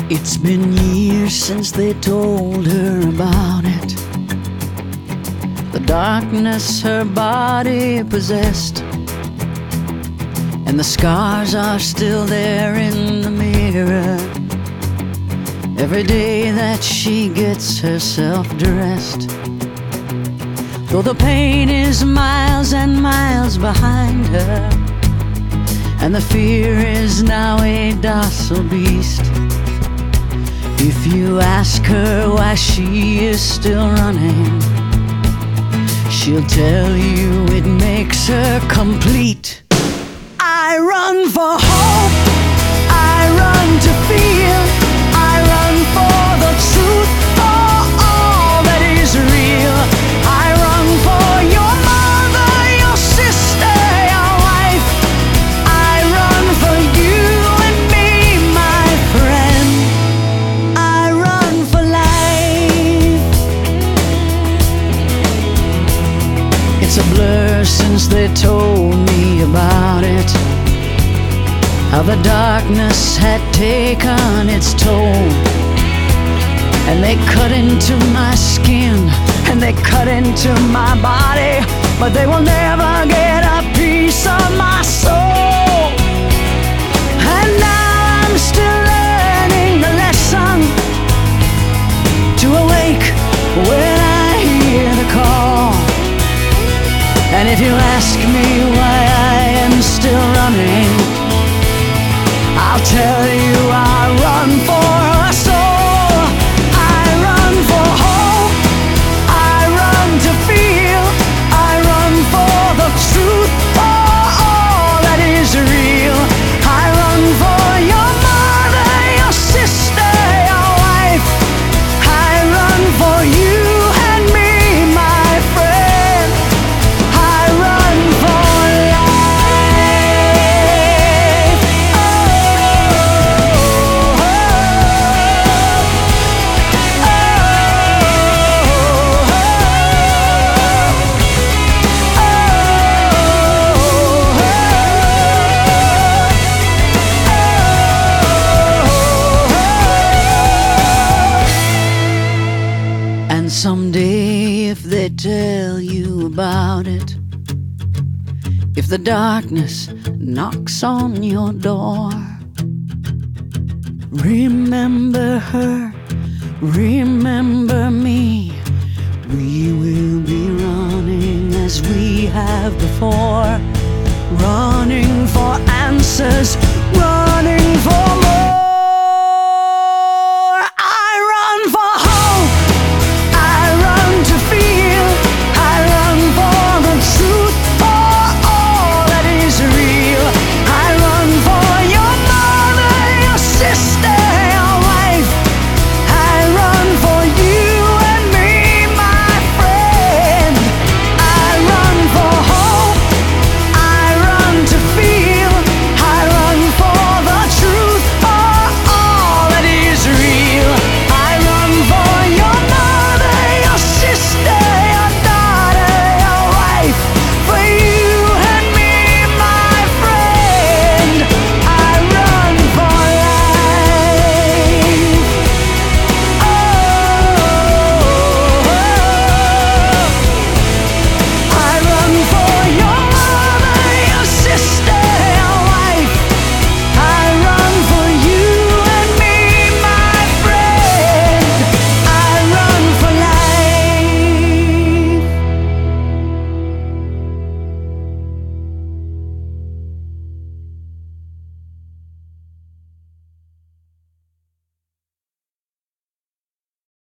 It's been years since they told her about it. The darkness her body possessed, and the scars are still there in the mirror. Every day that she gets herself dressed, though the pain is miles and miles behind her, and the fear is now a docile beast. If you ask her why she is still running, she'll tell you it makes her complete. I run for hope, I run to feel, I run for the truth, for all that is real. I run for your mother, your sister, your wife. I run for you and me, my friend. I run for life. It's a blur since they told me about it, how the darkness had taken its toll, and they cut into my skin, and they cut into my body, but they will never get a piece of my soul. And now I'm still learning the lesson, to awake when I hear the call. And if you ask me why I am still running, I'll tell you I run for a soul. I run for hope, I run to feel, I run for the truth, for all that is real. I run for your mother, your sister, your wife. I run for you and me, my friend. I run for life. And someday if they tell you about it, if the darkness knocks on your door, remember her, remember me. We will be running as we have before, running for answers, running